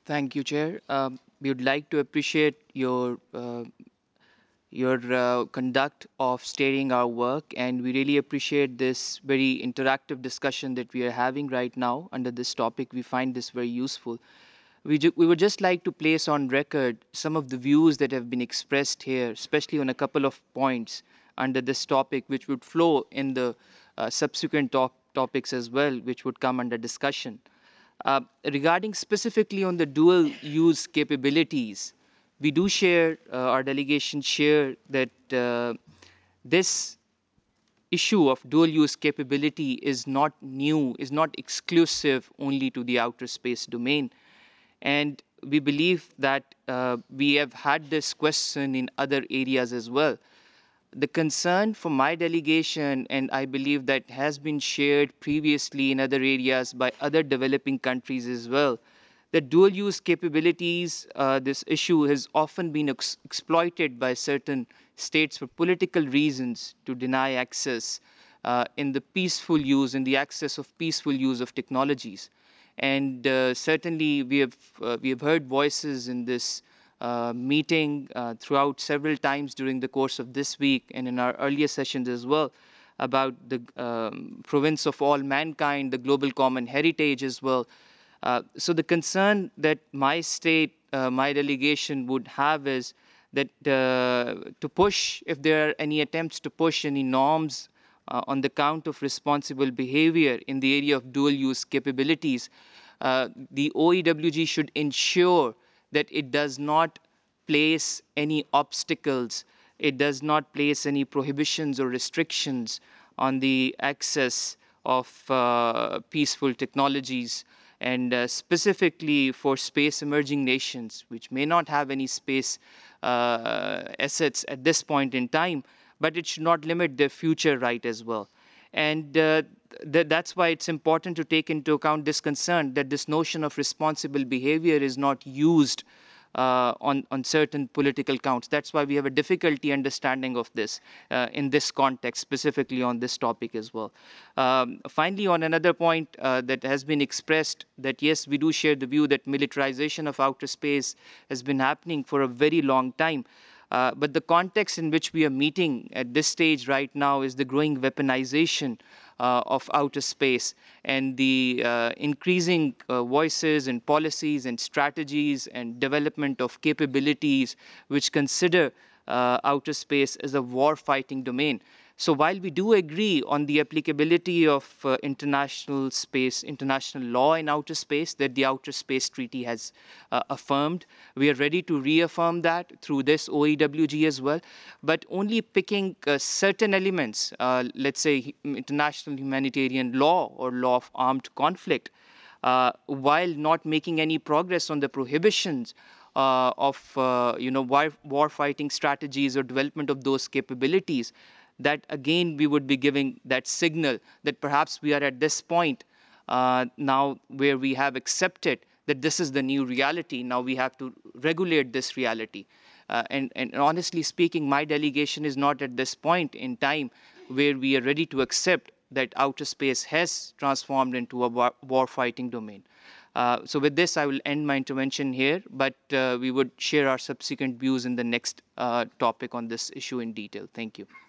Thank you, Chair. We would like to appreciate your conduct of steering our work, and we really appreciate this very interactive discussion that we are having right now under this topic. We find this very useful. We would just like to place on record some of the views that have been expressed here, especially on a couple of points under this topic, which would flow in the subsequent topics as well, which would come under discussion. Regarding specifically on the dual use capabilities, we do share, our delegation share that this issue of dual use capability is not new, is not exclusive only to the outer space domain. And we believe that we have had this question in other areas as well. The concern for my delegation, and I believe that has been shared previously in other areas by other developing countries as well, that dual use capabilities, this issue has often been exploited by certain states for political reasons to deny access in the peaceful use, in the access of peaceful use of technologies. And certainly we have heard voices in this meeting throughout several times during the course of this week and in our earlier sessions as well about the province of all mankind, the global common heritage as well. So the concern that my state, my delegation would have is that to push, if there are any attempts to push any norms on the count of responsible behavior in the area of dual use capabilities, the OEWG should ensure that it does not place any obstacles, it does not place any prohibitions or restrictions on the access of peaceful technologies, and specifically for space emerging nations, which may not have any space assets at this point in time, but it should not limit their future right as well. And that's why it's important to take into account this concern that this notion of responsible behavior is not used on certain political counts. That's why we have a difficulty understanding of this in this context, specifically on this topic as well. Finally, on another point that has been expressed, that yes, we do share the view that militarization of outer space has been happening for a very long time. But the context in which we are meeting at this stage right now is the growing weaponization of outer space and the increasing voices and policies and strategies and development of capabilities which consider outer space as a war fighting domain. So while we do agree on the applicability of international space, international law in outer space that the Outer Space Treaty has affirmed, we are ready to reaffirm that through this OEWG as well, but only picking certain elements, let's say international humanitarian law or law of armed conflict, while not making any progress on the prohibitions of war fighting strategies or development of those capabilities, that again we would be giving that signal that perhaps we are at this point now where we have accepted that this is the new reality. Now we have to regulate this reality. And honestly speaking, my delegation is not at this point in time where we are ready to accept that outer space has transformed into a war fighting domain. So with this, I will end my intervention here, but we would share our subsequent views in the next topic on this issue in detail. Thank you.